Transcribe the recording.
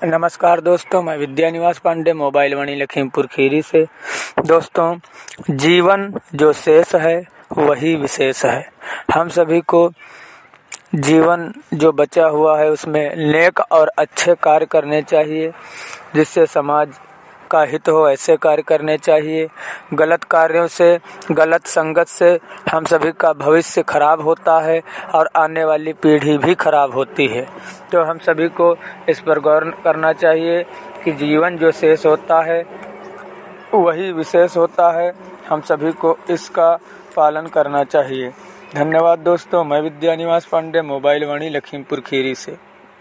नमस्कार दोस्तों, मैं विद्या निवास पांडे मोबाइल वाणी लखीमपुर खीरी से। दोस्तों, जीवन जो शेष है वही विशेष है। हम सभी को जीवन जो बचा हुआ है उसमें नेक और अच्छे कार्य करने चाहिए, जिससे समाज का हित हो, ऐसे कार्य करने चाहिए। गलत कार्यों से, गलत संगत से हम सभी का भविष्य खराब होता है और आने वाली पीढ़ी भी खराब होती है। तो हम सभी को इस पर गौर करना चाहिए कि जीवन जो शेष होता है वही विशेष होता है। हम सभी को इसका पालन करना चाहिए। धन्यवाद दोस्तों, मैं विद्या निवास पांडे मोबाइल वाणी लखीमपुर खीरी से।